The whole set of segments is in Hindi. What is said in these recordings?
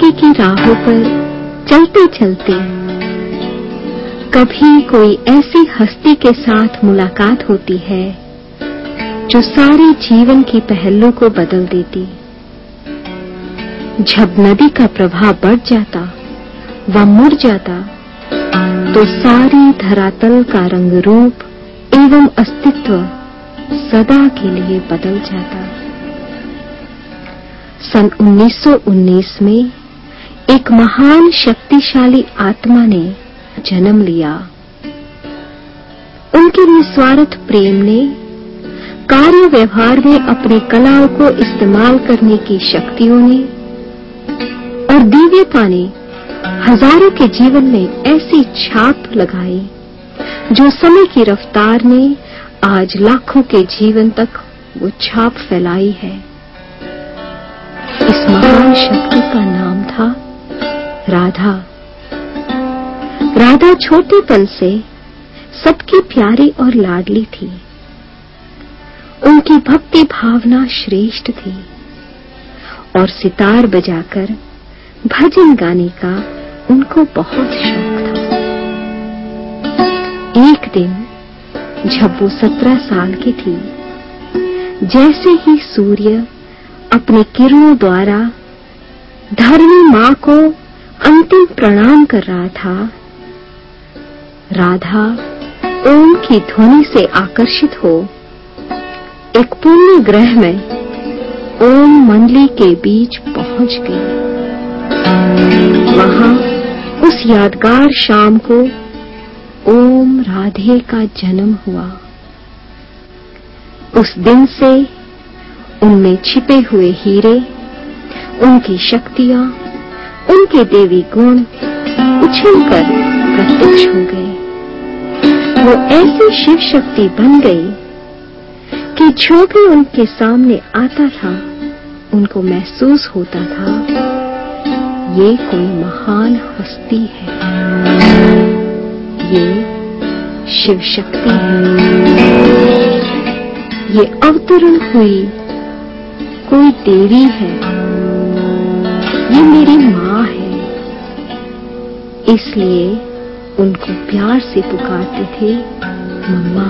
भक्ति की राहों पर चलते चलते कभी कोई ऐसी हस्ती के साथ मुलाकात होती है जो सारे जीवन की पहलू को बदल देती। जब नदी का प्रवाह बढ़ जाता व मुड़ जाता तो सारी धरातल का रंग रूप एवं अस्तित्व सदा के लिए बदल जाता। सन 1919 में एक महान शक्तिशाली आत्मा ने जन्म लिया। उनके निस्वार्थ प्रेम ने कार्य व्यवहार में अपनी कलाओं को इस्तेमाल करने की शक्तियों ने और दिव्यता ने हजारों के जीवन में ऐसी छाप लगाई जो समय की रफ्तार ने आज लाखों के जीवन तक वो छाप फैलाई है। इस महान शक्ति का नाम था राधा। राधा छोटेपन से सबकी प्यारी और लाडली थी। उनकी भक्ति भावना श्रेष्ठ थी और सितार बजाकर भजन गाने का उनको बहुत शौक था। एक दिन जब वो 17 साल की थी, जैसे ही सूर्य अपने किरणों द्वारा धरणी मां को अंतिम प्रणाम कर रहा था, राधा ओम की ध्वनि से आकर्षित हो एक पुण्य ग्रह में ओम मंडली के बीच पहुंच गई। वहां उस यादगार शाम को ओम राधे का जन्म हुआ। उस दिन से उनमें छिपे हुए हीरे, उनकी शक्तियां, उनके देवी गुण उछलकर प्रत्यक्ष हो गए। वो ऐसी शिव शक्ति बन गई कि जो भी उनके सामने आता था उनको महसूस होता था ये कोई महान हस्ती है, ये शिव शक्ति है, ये अवतरण हुई कोई देवी है, ये मेरी मां है। इसलिए उनको प्यार से पुकारते थे मम्मा।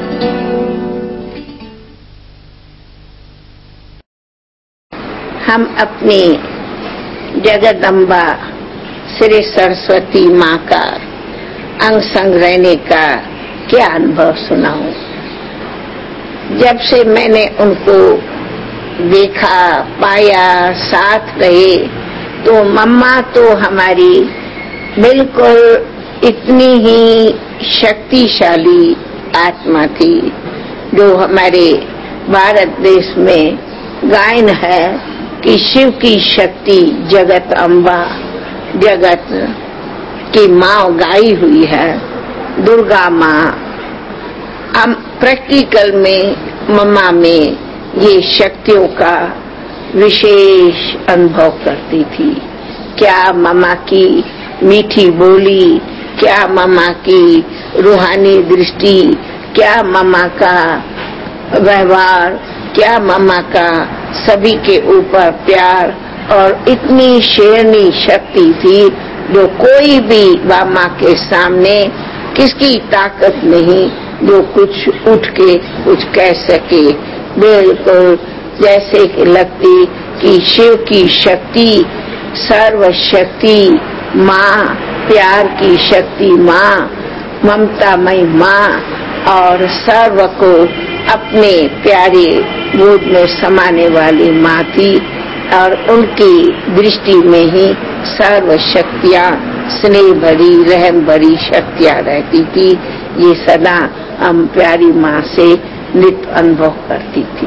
हम अपनी जगदम्बा श्री सरस्वती माँ का अंग संग रहने का क्या अनुभव सुनाऊं। जब से मैंने उनको देखा, पाया, साथ रहे, तो मम्मा तो हमारी बिल्कुल इतनी ही शक्तिशाली आत्मा थी जो हमारे भारत देश में गायन है कि शिव की शक्ति जगत अम्बा, जगत की माँ गाई हुई है, दुर्गा माँ। हम प्रैक्टिकल में मम्मा में ये शक्तियों का विशेष अनुभव करती थी। क्या मम्मा की मीठी बोली, क्या मम्मा की रूहानी दृष्टि, क्या मम्मा का व्यवहार, क्या मम्मा का सभी के ऊपर प्यार और इतनी शेरनी शक्ति थी जो कोई भी मम्मा के सामने किसकी ताकत नहीं जो कुछ उठ के कुछ कह सके। बिल्कुल जैसे कि लगती कि शिव की शक्ति सर्वशक्ति माँ, प्यार की शक्ति माँ, ममतामयी माँ और सर्व को अपने प्यारे गोद में समाने वाली माँ थी और उनकी दृष्टि में ही सर्व शक्तियाँ स्नेह भरी रहम भरी शक्तियाँ रहती थी। ये सदा हम प्यारी माँ से नित अनुभव करती थी।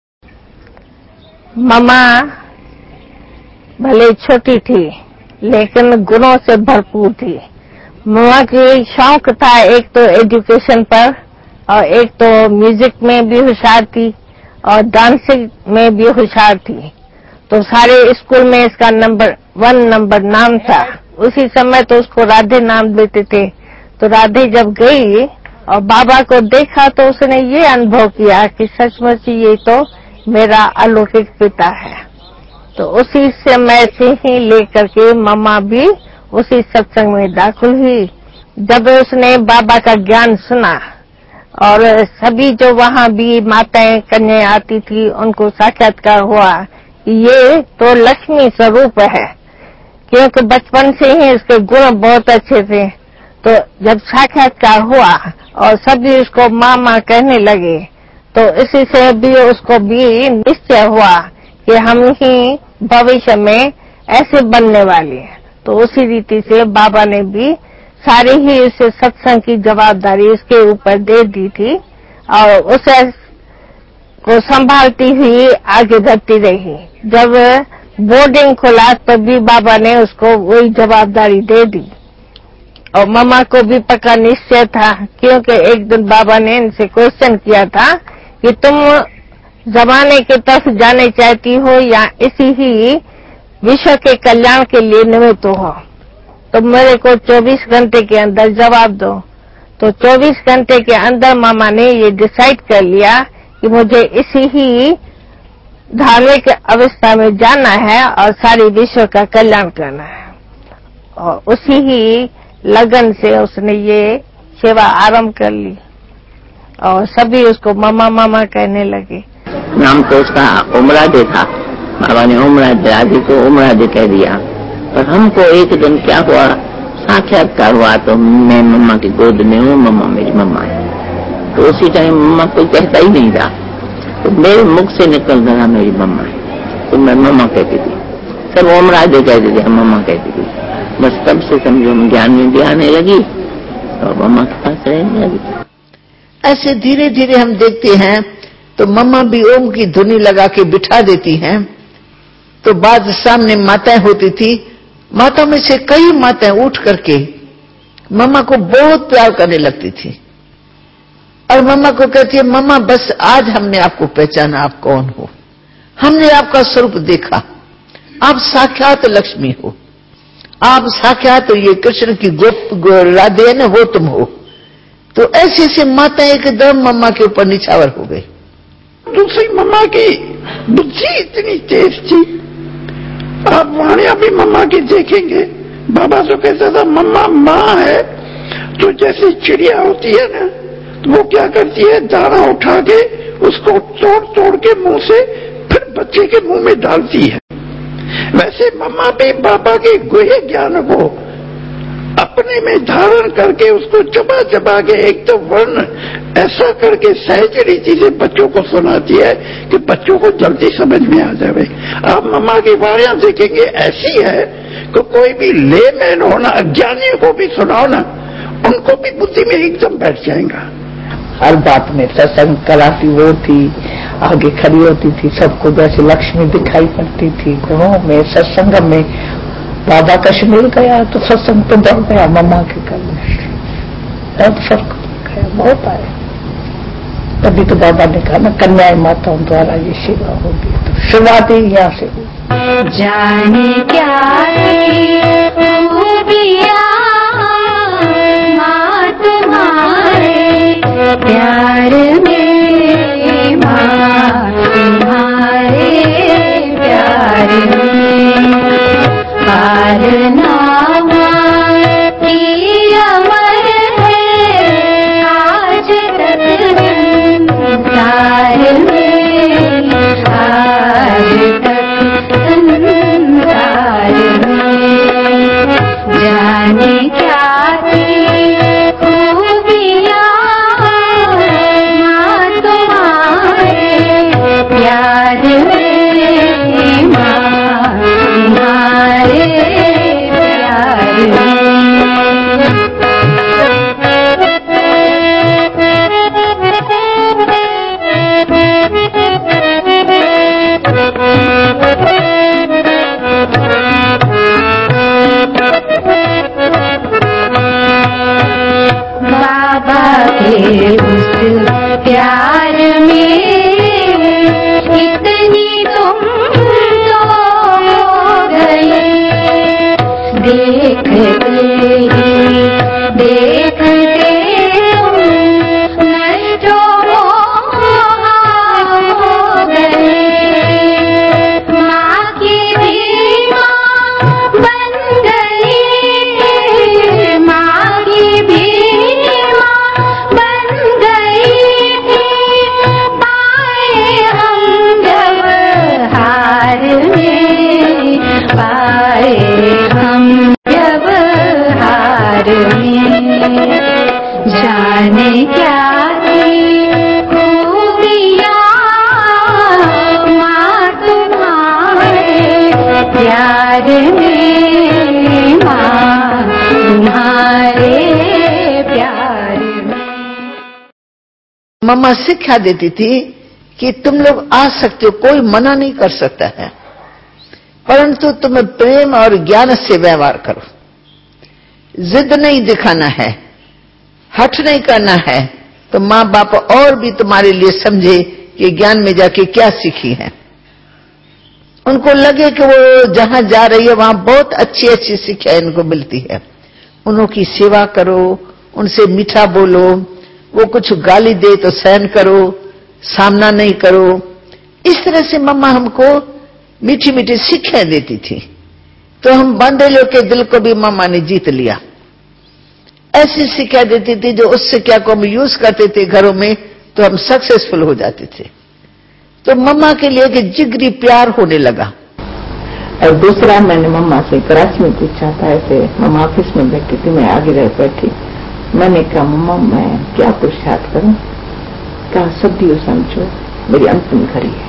मम्मा भले छोटी थी लेकिन गुणों से भरपूर थी। मम्मा की शौक था एक तो एजुकेशन पर और एक तो म्यूजिक में भी होशियार थी और डांसिंग में भी होशियार थी। तो सारे स्कूल में इसका नंबर 1 नंबर नाम था। उसी समय तो उसको राधे नाम देते थे। तो राधे जब गई और बाबा को देखा तो उसने ये अनुभव किया कि सचमुच ये तो मेरा अलौकिक पिता है। तो उसी समय से ही लेकर के मम्मा भी उसी सत्संग में दाखिल हुई। जब उसने बाबा का ज्ञान सुना और सभी जो वहाँ भी माताएं कन्या आती थी उनको साक्षात्कार हुआ कि ये तो लक्ष्मी स्वरूप है, क्योंकि बचपन से ही इसके गुण बहुत अच्छे थे। तो जब साक्षात्कार हुआ और सभी उसको माँ माँ कहने लगे, तो इसी से भी उसको भी निश्चय हुआ कि हम ही भविष्य में ऐसे बनने वाले हैं। तो उसी रीति से बाबा ने भी सारी ही इस सत्संग की जवाबदारी इसके ऊपर दे दी थी और उसे को संभालती हुई आगे बढ़ती रही। जब बोर्डिंग खुला तब भी बाबा ने उसको वही जवाबदारी दे दी और मम्मा को भी पक्का निश्चय था, क्योंकि एक दिन बाबा ने इनसे क्वेश्चन किया था कि तुम जमाने की तरफ जाने चाहती हो या इसी ही विश्व के कल्याण के लिए निमित्त हो, तो मेरे को 24 घंटे के अंदर जवाब दो। तो 24 घंटे के अंदर मामा ने ये डिसाइड कर लिया कि मुझे इसी ही धार्मिक अवस्था में जाना है और सारी विश्व का कल्याण करना है। और उसी ही लगन से उसने ये सेवा आरंभ कर ली और सभी उसको मामा मामा कहने लगे। नाम तो उसका उमरादे था, बाबा ने उमरादे, आदि को उमरादे कह दिया। पर हमको एक दिन क्या हुआ, साक्षात्कार हुआ तो मैं मम्मा की गोद में हूँ, मम्मा मेरी मम्मा है। तो उसी टाइम मम्मा कोई कहता ही नहीं था, तो मेरे मुख से निकल रहा मेरी मम्मा है, तो मैं मम्मा कहती थी। सब उमरादे कहते थे, मम्मा कहती थी। बस तब से समझो ज्ञान में भी आने लगी और मम्मा के पास रहने लगी। ऐसे धीरे धीरे हम देखते हैं तो मम्मा भी ओम की धुनी लगा के बिठा देती हैं। तो बाद सामने माताएं होती थी, माता में से कई माताएं उठ करके मम्मा को बहुत प्यार करने लगती थी और मम्मा को कहती है, मम्मा बस आज हमने आपको पहचाना, आप कौन हो, हमने आपका स्वरूप देखा, आप साक्षात लक्ष्मी हो, आप साक्षात ये कृष्ण की गोप राधे है ना, वो तुम हो। तो ऐसे ऐसे माता एकदम मम्मा के ऊपर निछावर हो गई। दूसरी मम्मा की बुद्धि इतनी तेज थी, आप वहां भी मम्मा की देखेंगे। बाबा तो कहता था मम्मा माँ है तो जैसे चिड़िया होती है ना, तो वो क्या करती है, दाना उठा के उसको तोड़ तोड़ के मुंह से फिर बच्चे के मुंह में डालती है। वैसे मम्मा भी बाबा के गुह्य ज्ञान को अपने में धारण करके उसको चबा चबा के एक तो वर्ण ऐसा करके सहज रीति से बच्चों को सुनाती है कि बच्चों को जल्दी समझ में आ जाए। आप मम्मा की वाणियां देखेंगे ऐसी है कि कोई भी लेमैन हो ना, अज्ञानियों को भी सुनाओ ना, उनको भी बुद्धि में एकदम बैठ जाएगा। हर बात में सत्संग कराती वो थी, आगे खड़ी होती थी, सबको जैसे लक्ष्मी दिखाई पड़ती थी। गुणों में सत्संग में बाबा कश मिल गया तो सत्संग तो दौड़ गया मम्मा के करने, बहुत फर्क हो गया, बहुत आया। तभी तो बाबा ने कहा ना, कन्याएं माताओं द्वारा ये सेवा होगी, तो शुरुआत ही यहाँ से हुई। जाने क्या खूबियां माँ तुम्हारे प्यार में, माँ तुम्हारे प्यार में, पालना की अमर है आज तक संसार में, आज तक संसार में। जाने क्या थी खूबियां मम्मा शिक्षा देती थी कि तुम लोग आ सकते हो, कोई मना नहीं कर सकता है, परंतु तुम्हें प्रेम और ज्ञान से व्यवहार करो। जिद नहीं दिखाना है, हठ नहीं करना है, तो माँ बाप और भी तुम्हारे लिए समझे कि ज्ञान में जाके क्या सीखी है। उनको लगे कि वो जहां जा रही है वहां बहुत अच्छी अच्छी शिक्षा इनको मिलती है। उनकी सेवा करो, उनसे मीठा बोलो, वो कुछ गाली दे तो सहन करो, सामना नहीं करो। इस तरह से मम्मा हमको मीठी मीठी शिक्षा देती थी। तो हम बंदेलों के दिल को भी मम्मा ने जीत लिया। ऐसी शिक्षा देती थी जो उस शिक्षा को हम यूज करते थे घरों में तो हम सक्सेसफुल हो जाते थे। तो मम्मा के लिए कि जिगरी प्यार होने लगा। और दूसरा, मैंने मम्मा से कराची में पूछा था, ऐसे मम्मा ऑफिस में बैठी थी, मैं आगे रह बैठी। मैंने कहा मम्मा मैं क्या पुरुषार्थ करूं? कहा सदियों समझो मेरी अंतिम घड़ी है।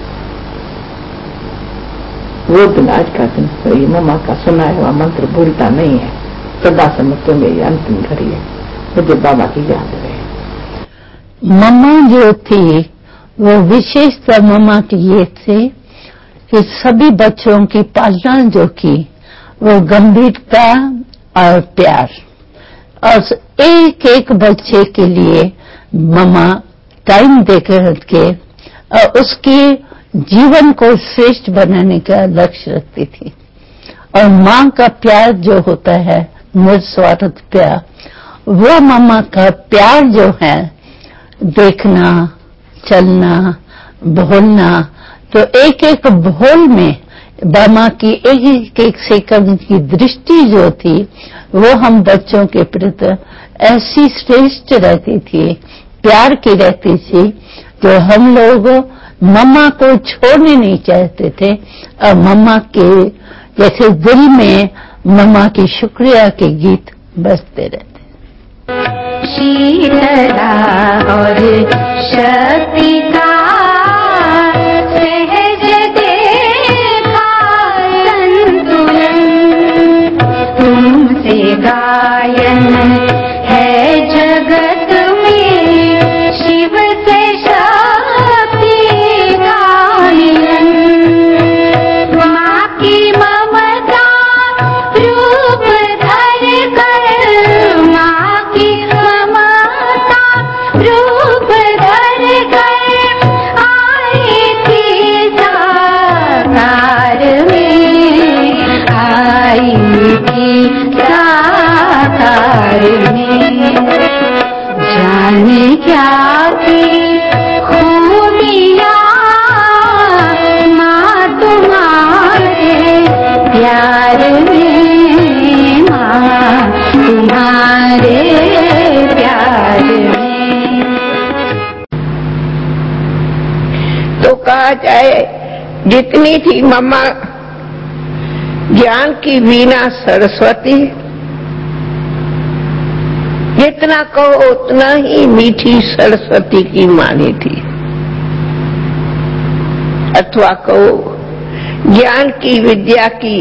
वो दिन आज का दिन ये मम्मा का सुनाया हुआ मंत्र भूलता नहीं है। सदा समझो मेरी अंतिम घड़ी है, मुझे बाबा की याद रहे। मम्मा जो थी वो विशेषता मम्मा की ये थी कि सभी बच्चों की पालना जो की वो गंभीरता और प्यार, और एक एक बच्चे के लिए मम्मा टाइम देकर के और उसके जीवन को श्रेष्ठ बनाने का लक्ष्य रखती थी। और माँ का प्यार जो होता है निस्वार्थ प्यार, वो मम्मा का प्यार जो है देखना, चलना, बोलना, तो एक एक बोल में मम्मा की एक एक सेकंड की दृष्टि जो थी वो हम बच्चों के प्रति ऐसी श्रेष्ठ रहती थी, प्यार की रहती थी, जो हम लोग मम्मा को छोड़ने नहीं चाहते थे। और मम्मा के जैसे दिल में मम्मा की शुक्रिया के गीत बजते रहते। शीतला और शक्ति का सहज देखा संतुलन, तुमसे गायन है जगत में, शिव से शक्ति का मिलन। माँ की ममता रूप धर कर, माँ की ममता रूप धर कर आई थी साकार में, आई थी साकार में। जाने क्या थी खूबियाँ माँ तुम्हारे प्यार में, माँ तुम्हारे प्यार में। तो कहा जाए जितनी थी मम्मा ज्ञान की वीणा सरस्वती, जितना कहो उतना ही मीठी सरस्वती की वाणी थी, अथवा कहो ज्ञान की विद्या की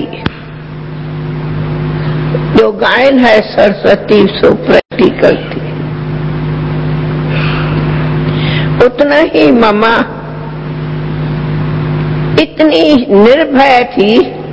जो गायन है सरस्वती सो प्रैक्टिकल थी। उतना ही मम्मा इतनी निर्भय थी,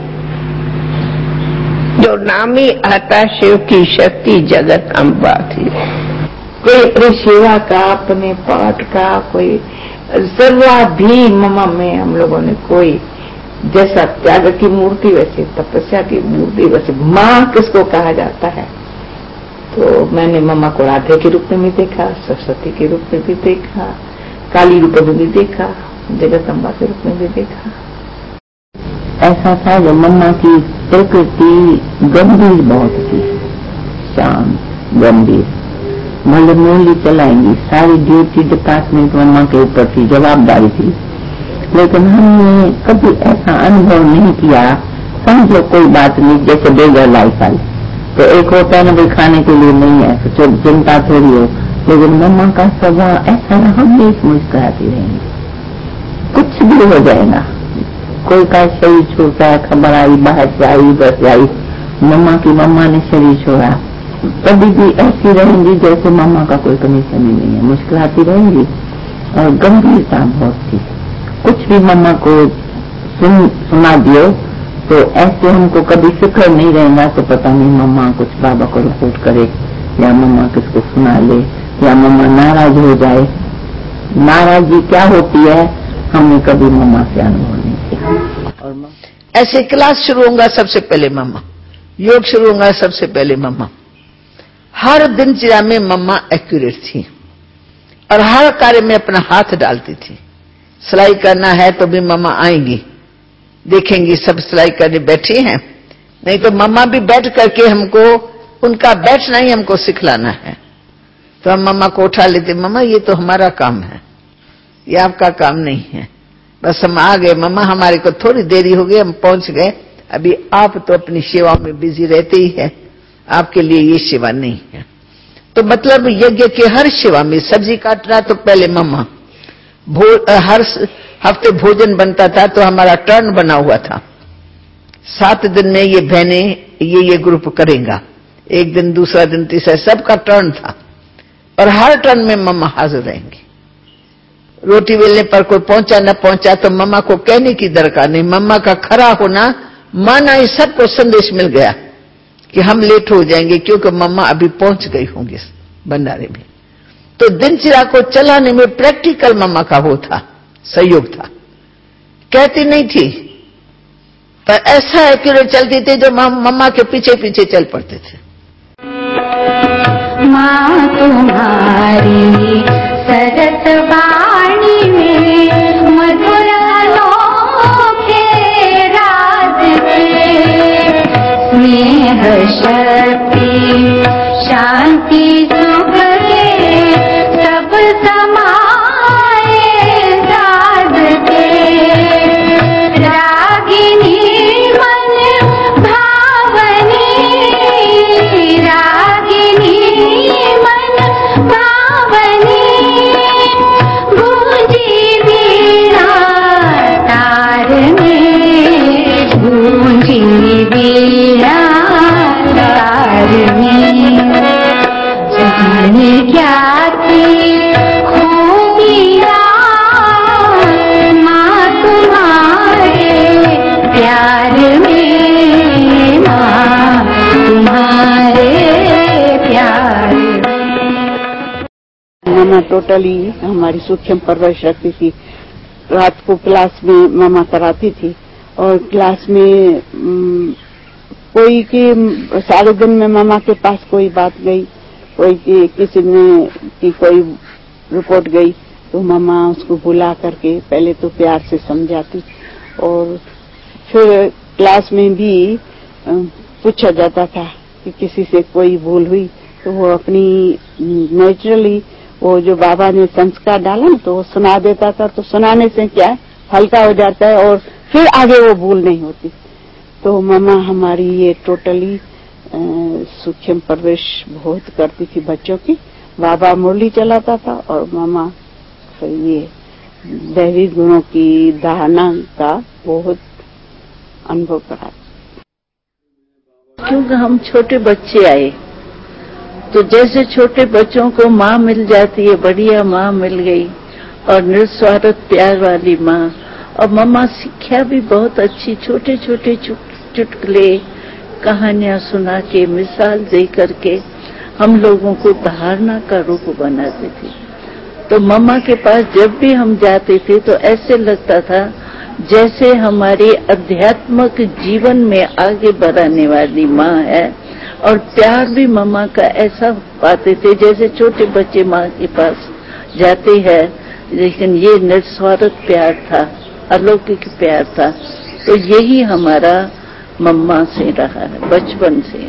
जो नामी आता शिव की शक्ति जगत अम्बा थी। कोई अपनी सेवा का, अपने पाठ का, कोई जरूरत भी मम्मा में हम लोगों ने कोई, जैसा त्याग की मूर्ति वैसे तपस्या की मूर्ति, वैसे माँ किसको कहा जाता है। तो मैंने मम्मा को राधे के रूप में भी देखा, सरस्वती के रूप में भी देखा, काली रूप में भी देखा, जगत अम्बा के रूप में भी देखा। ऐसा था जब मम्मा की प्रकृति गंभीर बहुत थी, शांत गंभीर, मतलब मूली चलाएंगी, सारी ड्यूटी डिपार्टमेंट मम्मा के ऊपर थी, जवाबदारी थी। लेकिन हमने कभी ऐसा अनुभव नहीं किया, समझ लो कोई बात नहीं, जैसे बेगर लाइफ आई तो एक होता है ना भाई खाने के लिए नहीं है तो चिंता थोड़ी हो, लेकिन मम्मा का स्वभाव ऐसा ना, हमेशा मुस्कुराती रहेंगी, कुछ भी हो जाएगा। कोई का शरीर छोड़ता है, खबर आई बाहर से आई, उधर से आई, मम्मा ने शरीर छोड़ा, कभी भी ऐसी रहेंगी जैसे मम्मा का कोई कनेक्शन ही नहीं है, मुश्किल आती रहेंगी। और गंभीरता बहुत थी, कुछ भी मम्मा को सुना दियो तो ऐसे हमको कभी फिक्र नहीं रहेगा तो पता नहीं मम्मा कुछ बाबा को रिपोर्ट करे या मम्मा किसको सुना ले या मम्मा नाराज हो जाए। नाराजगी क्या होती है हमने कभी मम्मा से अनुभव नहीं किया। और ऐसे क्लास शुरू होगा सबसे पहले मम्मा, योग शुरू होगा सबसे पहले मम्मा। हर दिनचर्या में मम्मा एक्यूरेट थी और हर कार्य में अपना हाथ डालती थी। सिलाई करना है तो भी मम्मा आएंगी, देखेंगी सब सिलाई करने बैठे हैं, नहीं तो मम्मा भी बैठ करके हमको उनका बैठना ही हमको सिखलाना है। तो हम मम्मा को उठा लेते, मम्मा ये तो हमारा काम है, ये आपका काम नहीं है। बस हम आ गए मम्मा, हमारे को थोड़ी देरी हो गई, हम पहुंच गए, अभी आप तो अपनी सेवा में बिजी रहते ही है, आपके लिए ये सेवा नहीं है। तो मतलब यज्ञ के हर सेवा में सब्जी काटना तो पहले मम्मा, हर हफ्ते भोजन बनता था तो हमारा टर्न बना हुआ था, 7 दिन में ये बहनें ये ग्रुप करेगा, एक दिन दूसरा दिन तीसरा, सबका टर्न था और हर टर्न में मम्मा हाजिर रहेंगी। रोटी बेलने पर कोई पहुंचा न पहुंचा तो मम्मा को कहने की दरकार नहीं, मम्मा का खड़ा होना माना इस सबको संदेश मिल गया कि हम लेट हो जाएंगे क्योंकि मम्मा अभी पहुंच गई होंगी भंडारे में। तो दिनचर्या को चलाने में प्रैक्टिकल मम्मा का वो था, सहयोग था, कहती नहीं थी पर ऐसा एक्यूरेट चलती थी जो मम्मा के पीछे पीछे चल पड़ते थे। माँ तुम्हारी सरस वाणी में मधुर अनोखे राज थे, स्नेह शक्ति शांति सुख के सब समाए साध के, रागिनी मन भावनी, रागिनी मन भावनी, गूंजी वीणा तार में, गूंजी वीणा तार में, जाने क्या थी खूबियाँ माँ तुम्हारे प्यार में, माँ तुम्हारे प्यार में। मामा टोटली हमारी सूक्ष्म परवरिश रखती थी। रात को क्लास में मामा कराती थी और क्लास में कोई की सारे दिन में मामा के पास कोई बात गई, कोई की किसी ने की कोई रिपोर्ट गई तो मामा उसको बुला करके पहले तो प्यार से समझाती और फिर क्लास में भी पूछा जाता था कि किसी से कोई भूल हुई तो वो अपनी नेचुरली वो जो बाबा ने संस्कार डाला ना तो वो सुना देता था, तो सुनाने से क्या है हल्का हो जाता है और फिर आगे वो भूल नहीं होती। तो मामा हमारी ये टोटली सूक्ष्म परवरिश बहुत करती थी बच्चों की। बाबा मुरली चलाता था और मामा ये दैवी गुणों की धारणा का बहुत अनुभव करा। क्योंकि हम छोटे बच्चे आए तो जैसे छोटे बच्चों को माँ मिल जाती है, बढ़िया माँ मिल गई और निस्वार्थ प्यार वाली माँ, और मामा शिक्षा भी बहुत अच्छी, छोटे छोटे चुटकुले कहानियां सुना के मिसाल दे करके हम लोगों को धारणा का रूप बनाती थी। तो मम्मा के पास जब भी हम जाते थे तो ऐसे लगता था जैसे हमारे अध्यात्मिक जीवन में आगे बढ़ाने वाली माँ है, और प्यार भी मम्मा का ऐसा पाते थे जैसे छोटे बच्चे माँ के पास जाते हैं, लेकिन ये निस्वार्थ प्यार था, अलौकिक प्यार था। तो यही हमारा मम्मा से रहा है, बचपन से।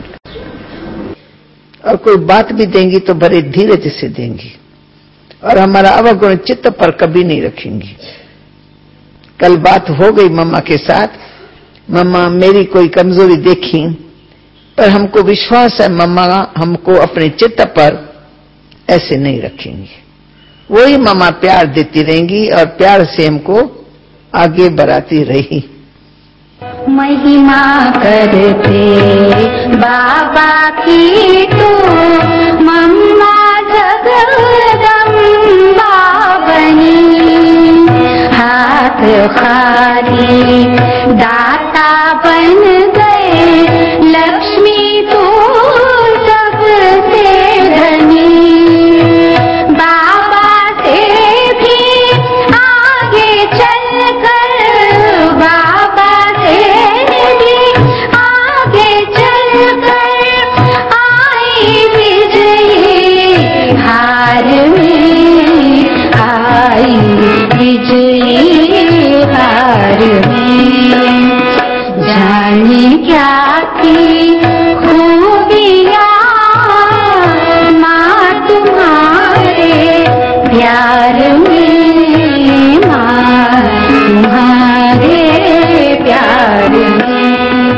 और कोई बात भी देंगी तो बड़े धीरज से देंगी और हमारा अवगुण चित्त पर कभी नहीं रखेंगी। कल बात हो गई मम्मा के साथ, मम्मा मेरी कोई कमजोरी देखी पर हमको विश्वास है मम्मा हमको अपने चित्त पर ऐसे नहीं रखेंगी। वही मम्मा प्यार देती रहेंगी और प्यार से हमको आगे बढ़ाती रही। महिमा करते बाबा की तो मम्मा जगदम्बा बनी। हाथ खाली दाता बन गए लक्ष्मी तो सबसे धनी। बाबा से भी आगे चलकर, बाबा से भी आगे चलकर आई विजयी हार में, आई विजयी हार में। जाने क्या थी खूबियाँ माँ तुम्हारे प्यार में, माँ तुम्हारे प्यार में।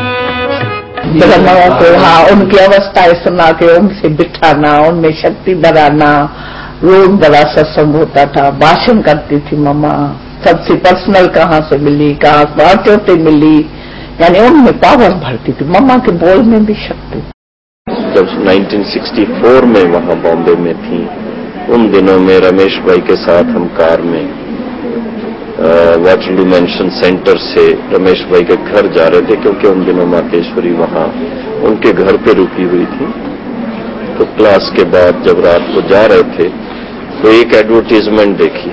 ब्रह्माओं को हाँ उनकी अवस्थाएं सुना के उनसे बिठाना, उनमें शक्ति बढ़ाना। रोज बड़ा सत्संग होता था, भाषण करती थी मम्मा, सबसे पर्सनल कहाँ से मिली, कहाँ बातों से मिली, यानी उनमें पावर भरती थी। मम्मा के बोल में भी शक्ति। जब 1964 में वहाँ बॉम्बे में थी, उन दिनों में रमेश भाई के साथ हम कार में वाटरलू मेंशन सेंटर से रमेश भाई के घर जा रहे थे, क्योंकि उन दिनों मातेश्वरी वहाँ उनके घर पे रुकी हुई थी। तो क्लास के बाद जब रात को जा रहे थे तो एक एडवर्टीजमेंट देखी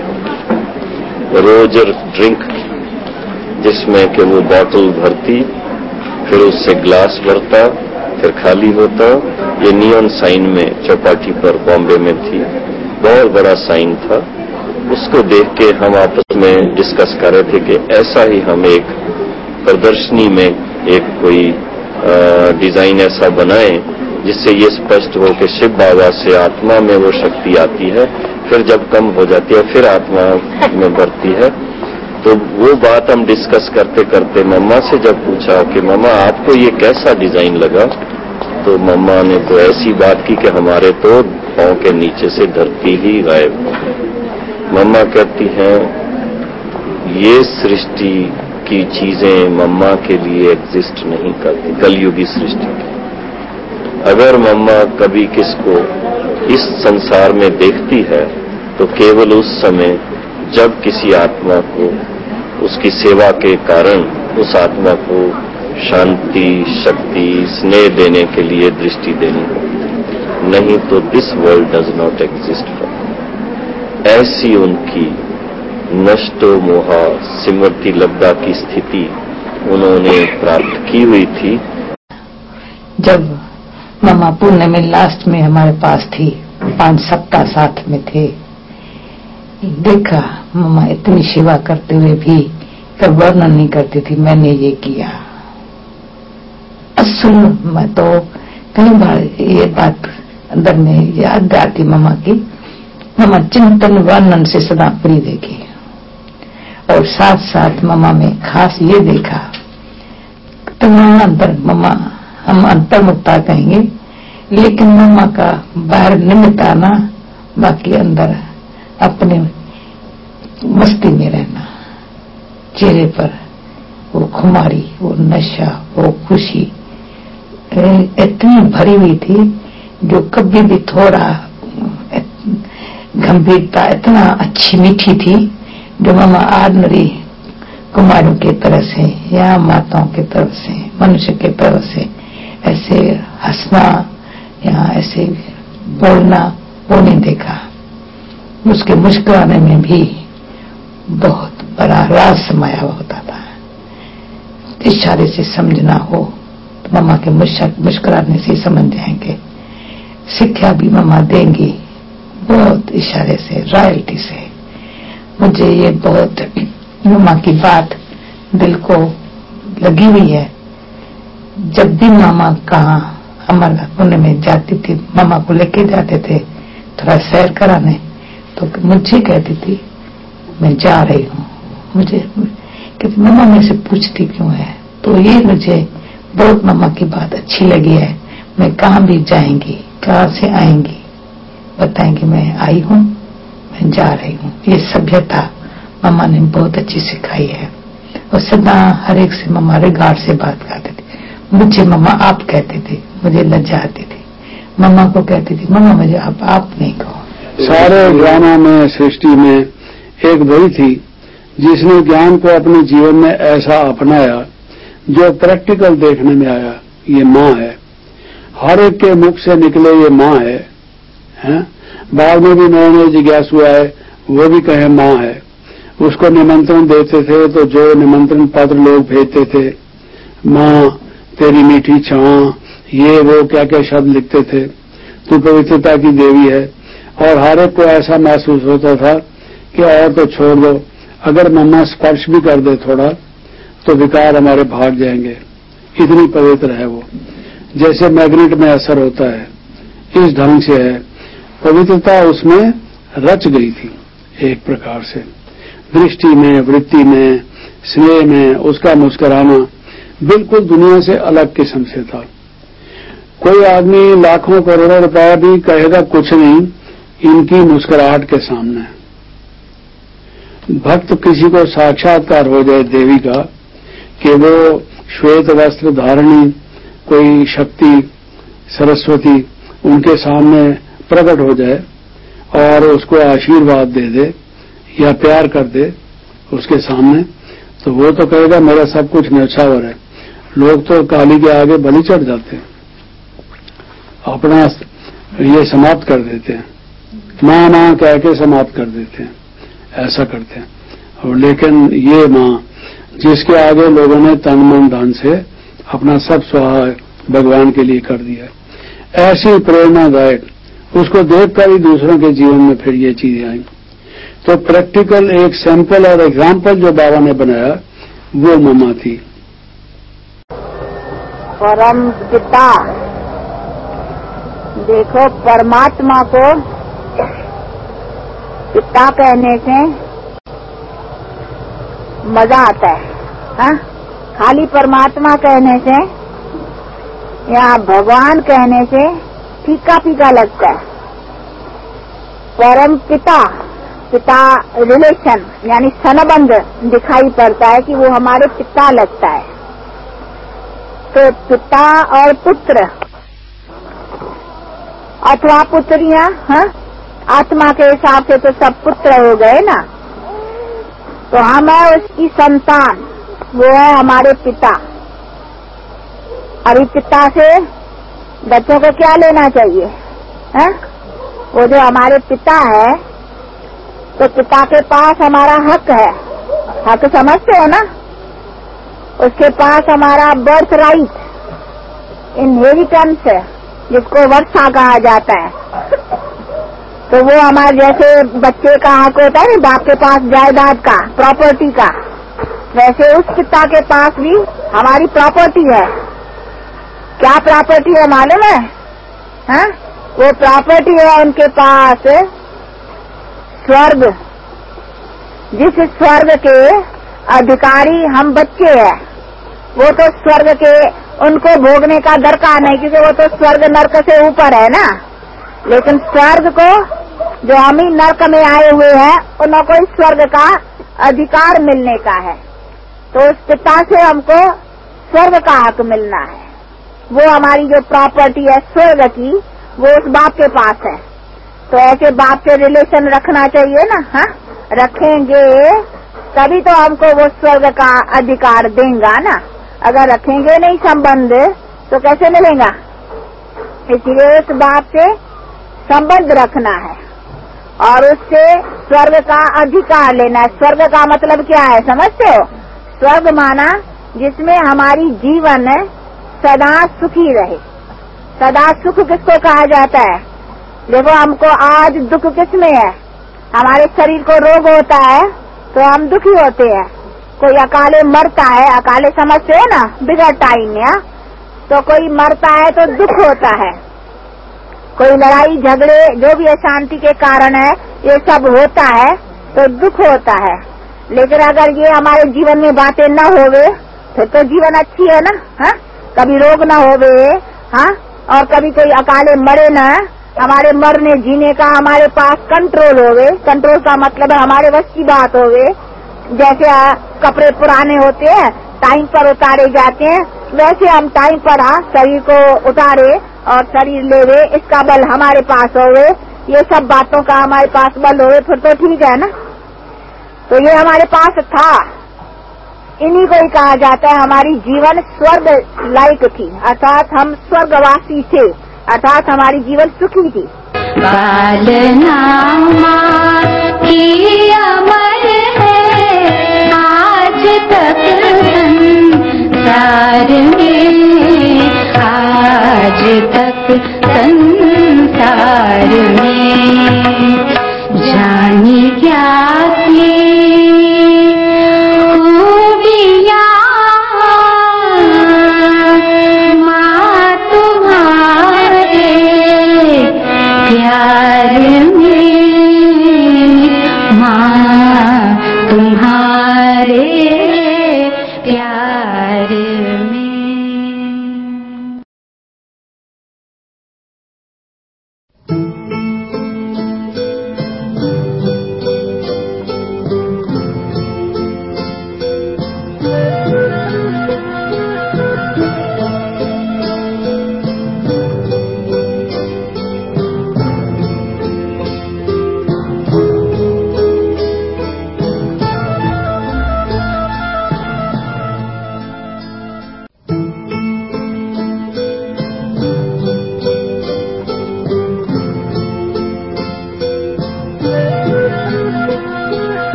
रोजर ड्रिंक, जिसमें कि वो बॉटल भरती, फिर उससे ग्लास भरता, फिर खाली होता। ये नियॉन साइन में चौपाटी पर बॉम्बे में थी, बहुत बड़ा साइन था। उसको देख के हम आपस में डिस्कस कर रहे थे कि ऐसा ही हम एक प्रदर्शनी में एक कोई डिजाइन ऐसा बनाए जिससे ये स्पष्ट हो कि शिव बाबा से आत्मा में वो शक्ति आती है, फिर जब कम हो जाती है फिर आत्मा में बढ़ती है। तो वो बात हम डिस्कस करते करते मम्मा से जब पूछा कि मम्मा आपको ये कैसा डिजाइन लगा, तो मम्मा ने तो ऐसी बात की कि हमारे तो पांव के नीचे से धरती ही गायब। मम्मा कहती हैं ये सृष्टि की चीजें मम्मा के लिए एग्जिस्ट नहीं करती, कलयुगी सृष्टि की। अगर मम्मा कभी किसको इस संसार में देखती है तो केवल उस समय जब किसी आत्मा को उसकी सेवा के कारण उस आत्मा को शांति, शक्ति, स्नेह देने के लिए दृष्टि देनी होती, नहीं तो this world does not exist for. ऐसी उनकी नष्टो मोहा सिमरती लब्धा की स्थिति उन्होंने प्राप्त की हुई थी। जब मामा पुणे में लास्ट में हमारे पास थी, 5 सप्ताह साथ में थे, देखा मामा इतनी सेवा करते हुए भी कब वर्णन नहीं करती थी मैंने ये किया। असल मैं तो कई बार ये बात अंदर में याद आती मामा की, मामा चिंतन वर्णन से सदा प्रिय देखी। और साथ साथ मामा में खास ये देखा तो अंदर मामा हम अंतर्मुक्ता कहेंगे, लेकिन मामा का बाहर निमित्त आना, बाकी अंदर अपने मस्ती में रहना। चेहरे पर वो खुमारी, वो नशा, वो खुशी इतनी भरी हुई थी जो कभी भी थोड़ा गंभीरता इतना अच्छी मीठी थी जो मामा ऑर्डिनरी कुमारों की तरह से या माताओं की तरफ से, मनुष्य की तरफ से ऐसे हंसना या ऐसे बोलना वो नहीं देखा। उसके मुस्कुराने में भी बहुत बड़ा राज समाया होता था। इशारे से समझना हो तो मामा के मुस्कुराने से समझ जाएंगे। शिक्षा भी मामा देंगी बहुत इशारे से, रॉयल्टी से। मुझे ये बहुत मामा की बात दिल को लगी हुई है। जब भी मामा कहाँ अमरनाथ पुणे में जाती थी, मामा को लेके जाते थे थोड़ा सैर कराने, तो मुझे कहती थी मैं जा रही हूँ। मुझे कहती मामा मेरे से पूछती क्यों है, तो ये मुझे बहुत मामा की बात अच्छी लगी है। मैं कहाँ भी जाएंगी, कहाँ से आएंगी, बताएंगे मैं आई हूँ, मैं जा रही हूँ। ये सभ्यता मामा ने बहुत अच्छी सिखाई है वो सदा हर एक से मम्मा रिगार्ड से बात करते थे। मुझे मम्मा आप कहते थे, मुझे लज्जा आती थी। मम्मा को कहती थी मम्मा मुझे आप नहीं कहो। सारे ज्ञानों में, सृष्टि में एक वही थी जिसने ज्ञान को अपने जीवन में ऐसा अपनाया जो प्रैक्टिकल देखने में आया। ये माँ है, हर एक के मुख से निकले ये माँ है, बाद में भी नए नए जिज्ञासु आए, वो भी कहे माँ है। उसको निमंत्रण देते थे तो जो निमंत्रण पत्र लोग भेजते थे, माँ तेरी मीठी छां, ये वो क्या क्या शब्द लिखते थे, तू पवित्रता की देवी है। और हर एक को ऐसा महसूस होता था कि और तो छोड़ दो, अगर मम्मा स्पर्श भी कर दे थोड़ा तो विकार हमारे भाग जाएंगे, इतनी पवित्र है वो। जैसे मैग्नेट में असर होता है, इस ढंग से है। पवित्रता उसमें रच गई थी एक प्रकार से, दृष्टि में, वृत्ति में, स्नेह में। उसका मुस्कुराना बिल्कुल दुनिया से अलग किस्म से था। कोई आदमी लाखों करोड़ों रुपया भी कहेगा कुछ नहीं इनकी मुस्कुराहट के सामने। भक्त किसी को साक्षात्कार हो जाए देवी का कि वो श्वेत वस्त्र धारणी कोई शक्ति सरस्वती उनके सामने प्रकट हो जाए और उसको आशीर्वाद दे दे या प्यार कर दे उसके सामने, तो वो तो कहेगा मेरा सब कुछ न्यौछावर है। लोग तो काली के आगे बलि चढ़ जाते हैं, अपना ये समाप्त कर देते हैं, माँ माँ कह के समाप्त कर देते हैं, ऐसा करते हैं। और लेकिन ये माँ जिसके आगे लोगों ने तन मन धन से अपना सब स्वाहा भगवान के लिए कर दिया, ऐसी प्रेरणादायक, उसको देखकर ही दूसरों के जीवन में फिर ये चीजें आई। तो प्रैक्टिकल एक सैंपल और एग्जाम्पल जो बाबा ने बनाया वो मम्मा थी। परम पिता, देखो परमात्मा को पिता कहने से मजा आता है, हाँ? खाली परमात्मा कहने से या भगवान कहने से फीका फीका लगता है। परम पिता, पिता रिलेशन यानी संबंध दिखाई पड़ता है कि वो हमारे पिता लगता है। तो पिता और पुत्र अथवा पुत्रियां, हाँ? आत्मा के हिसाब से तो सब पुत्र हो गए ना, तो हम है उसकी संतान, वो है हमारे पिता। अभी पिता से बच्चों को क्या लेना चाहिए, है? वो जो हमारे पिता है तो पिता के पास हमारा हक है, हक समझते हो ना? उसके पास हमारा बर्थ राइट, इनहेरिटेंस है, जिसको वर्षा कहा जाता है। तो वो हमारे जैसे बच्चे का हक होता है ना बाप के पास जायदाद का, प्रॉपर्टी का, वैसे उस पिता के पास भी हमारी प्रॉपर्टी है। क्या प्रॉपर्टी है मालूम है? हाँ? वो प्रॉपर्टी है उनके पास स्वर्ग, जिस स्वर्ग के अधिकारी हम बच्चे हैं। वो तो स्वर्ग के उनको भोगने का दरकार नहीं, क्योंकि वो तो स्वर्ग नरक से ऊपर है ना। लेकिन स्वर्ग को जो हम ही नरक में आए हुए हैं उनको इस स्वर्ग का अधिकार मिलने का है। तो उस पिता से हमको स्वर्ग का हक मिलना है। वो हमारी जो प्रॉपर्टी है स्वर्ग की, वो उस बाप के पास है। तो ऐसे बाप के रिलेशन रखना चाहिए ना, हाँ? रखेंगे तभी तो हमको वो स्वर्ग का अधिकार देगा ना। अगर रखेंगे नहीं संबंध तो कैसे मिलेगा? इसलिए उस बाप से संबंध रखना है और उससे स्वर्ग का अधिकार लेना है। स्वर्ग का मतलब क्या है समझते हो? स्वर्ग माना जिसमें हमारी जीवन सदा सुखी रहे। सदा सुख किसको कहा जाता है? देखो हमको आज दुख किसमें है? हमारे शरीर को रोग होता है तो हम दुखी होते हैं। कोई अकाले मरता है, अकाले समझते हो ना, बिगड़ टाइम या तो कोई मरता है तो दुख होता है। कोई लड़ाई झगड़े जो भी अशांति के कारण है ये सब होता है तो दुख होता है। लेकिन अगर ये हमारे जीवन में बातें न होवे फिर तो जीवन अच्छी है ना, हाँ? कभी रोग न होवे, हाँ? और कभी कोई अकाले मरे न, हमारे मरने जीने का हमारे पास कंट्रोल होवे। कंट्रोल का मतलब है हमारे बस की बात होवे, जैसे कपड़े पुराने होते हैं टाइम पर उतारे जाते हैं, वैसे हम टाइम पर शरीर को उतारे और शरीर लेवे, इसका बल हमारे पास होवे, ये सब बातों का हमारे पास बल होवे, फिर तो ठीक है ना। तो ये हमारे पास था, इन्हीं को ही कहा जाता है हमारी जीवन स्वर्ग लायक थी, अर्थात हम स्वर्गवासी थे, अर्थात हमारी जीवन सुखी थी। बालनामा की अमर है आज तक संसार में, आज तक संसार में जाने क्या थी खूबियाँ माँ तुम्हारे प्यार में, माँ तुम्हारे